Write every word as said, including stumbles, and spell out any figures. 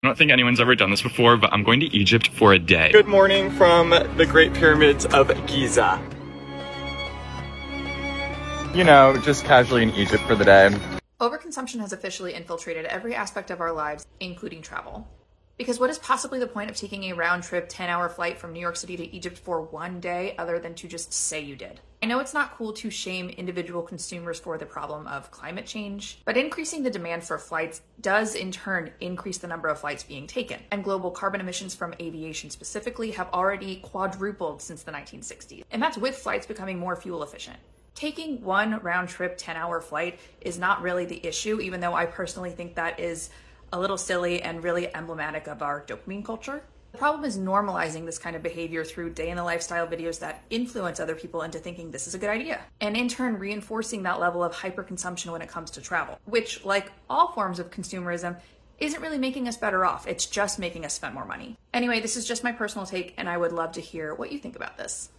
I don't think anyone's ever done this before, but I'm going to Egypt for a day. Good morning from the Great Pyramids of Giza. You know, just casually in Egypt for the day. Overconsumption has officially infiltrated every aspect of our lives, including travel. Because what is possibly the point of taking a round-trip ten-hour flight from New York City to Egypt for one day other than to just say you did? I know it's not cool to shame individual consumers for the problem of climate change, but increasing the demand for flights does in turn increase the number of flights being taken. And global carbon emissions from aviation specifically have already quadrupled since the nineteen sixties. And that's with flights becoming more fuel efficient. Taking one round-trip ten-hour flight is not really the issue, even though I personally think that is a little silly and really emblematic of our dopamine culture. The problem is normalizing this kind of behavior through day-in-the-lifestyle videos that influence other people into thinking this is a good idea, and in turn reinforcing that level of hyperconsumption when it comes to travel, which, like all forms of consumerism, isn't really making us better off. It's just making us spend more money. Anyway, this is just my personal take, and I would love to hear what you think about this.